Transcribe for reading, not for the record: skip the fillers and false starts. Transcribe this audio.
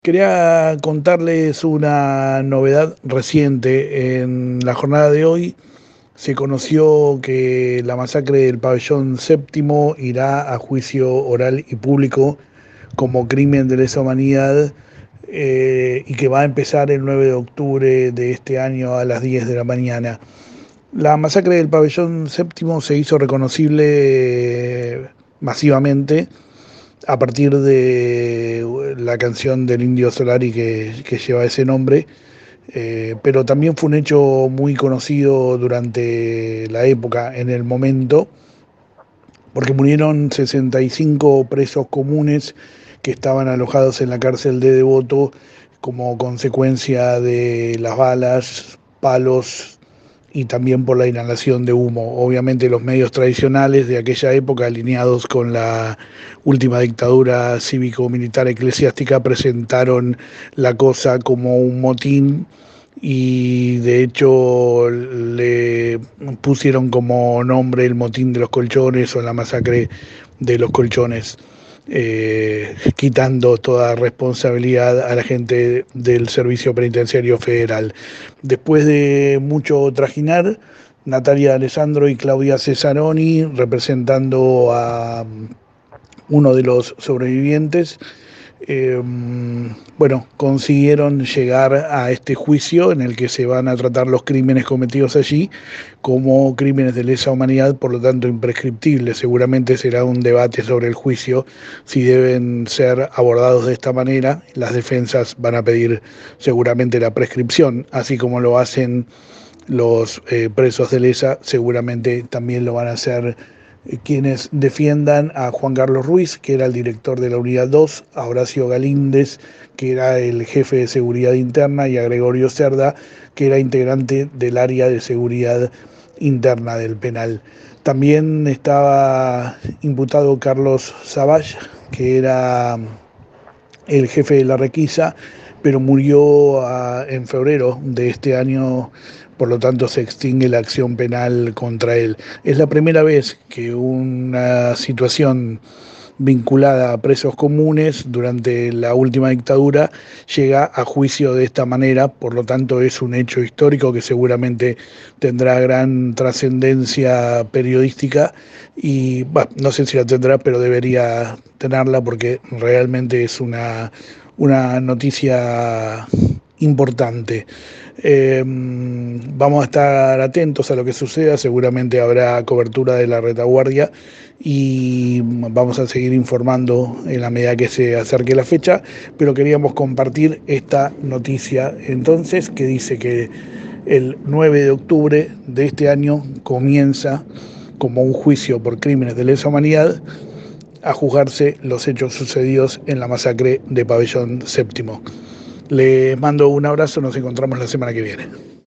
Quería contarles una novedad reciente. En la jornada de hoy se conoció que la masacre del pabellón séptimo irá a juicio oral y público como crimen de lesa humanidad, y que va a empezar el 9 de octubre de este año a las 10 de la mañana. La masacre del pabellón séptimo se hizo reconocible masivamente a partir de la canción del Indio Solari que lleva ese nombre, pero también fue un hecho muy conocido durante la época, en el momento, porque murieron 65 presos comunes que estaban alojados en la cárcel de Devoto como consecuencia de las balas, palos y también por la inhalación de humo. Obviamente los medios tradicionales de aquella época, alineados con la última dictadura cívico-militar eclesiástica, presentaron la cosa como un motín y de hecho le pusieron como nombre el motín de los colchones o la masacre de los colchones, quitando toda responsabilidad a la gente del Servicio Penitenciario Federal. Después de mucho trajinar, Natalia Alessandro y Claudia Cesaroni, representando a uno de los sobrevivientes, eh, bueno, consiguieron llegar a este juicio en el que se van a tratar los crímenes cometidos allí como crímenes de lesa humanidad, por lo tanto imprescriptibles. Seguramente será un debate sobre el juicio, si deben ser abordados de esta manera. Las defensas van a pedir seguramente la prescripción, así como lo hacen los presos de lesa, seguramente también lo van a hacer quienes defiendan a Juan Carlos Ruiz, que era el director de la Unidad 2, a Horacio Galíndez, que era el jefe de seguridad interna, y a Gregorio Cerda, que era integrante del área de seguridad interna del penal. También estaba imputado Carlos Savage, que era el jefe de la requisa, pero murió en febrero de este año, por lo tanto se extingue la acción penal contra él. Es la primera vez que una situación vinculada a presos comunes durante la última dictadura llega a juicio de esta manera, por lo tanto es un hecho histórico que seguramente tendrá gran trascendencia periodística y bueno, no sé si la tendrá, pero debería tenerla porque realmente es una noticia importante. Vamos a estar atentos a lo que suceda, seguramente habrá cobertura de la retaguardia y vamos a seguir informando en la medida que se acerque la fecha, pero queríamos compartir esta noticia entonces, que dice que el 9 de octubre de este año comienza como un juicio por crímenes de lesa humanidad a juzgarse los hechos sucedidos en la masacre de Pabellón Séptimo. Les mando un abrazo, nos encontramos la semana que viene.